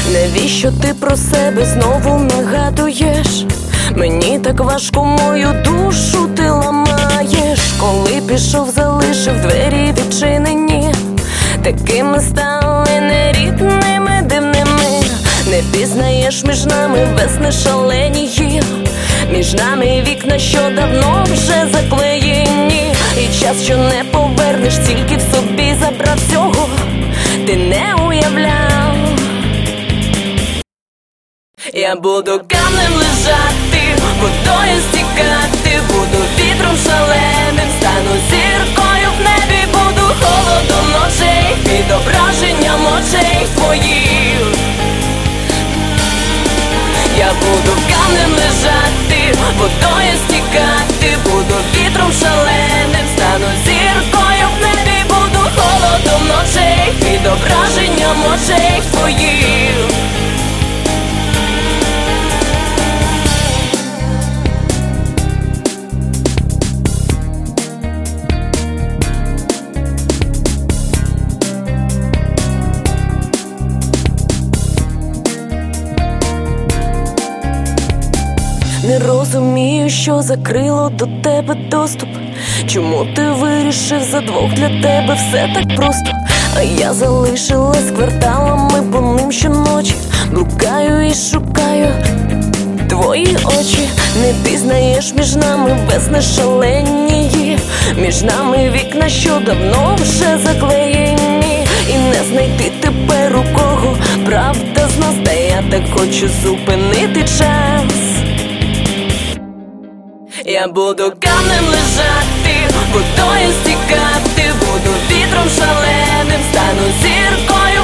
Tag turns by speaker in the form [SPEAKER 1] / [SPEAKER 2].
[SPEAKER 1] Навіщо ти про себе знову нагадуєш? Мені так важко, мою душу ти ламаєш. Коли пішов, залишив двері відчинені, такими стали нерідними, дивними. Не пізнаєш між нами весни шаленії, між нами вікна, що давно вже заклеєні. І час, що не повернеш, тільки в собі забрав всього, ти не уявляв. Я буду камнем лежати, водою стікати, буду вітром шаленим, стану зіркою в небі, буду холодом ночей, відображенням очей твоїх. Я буду камнем лежати, водою стікати, буду вітром шаленим, стану зіркою в небі, буду холодом ночей, відображенням очей твоїх. Не розумію, що закрило до тебе доступ. Чому ти вирішив за двох, для тебе все так просто? А я залишилась кварталами по ним щоночі, блукаю і шукаю твої очі. Не пізнаєш між нами весни шаленії, між нами вікна, що давно вже заклеєні. І не знайти тепер у кого правда з нас, та я так хочу зупинити час. Я буду камнем лежати, водою стікати, буду вітром шаленим, стану зіркою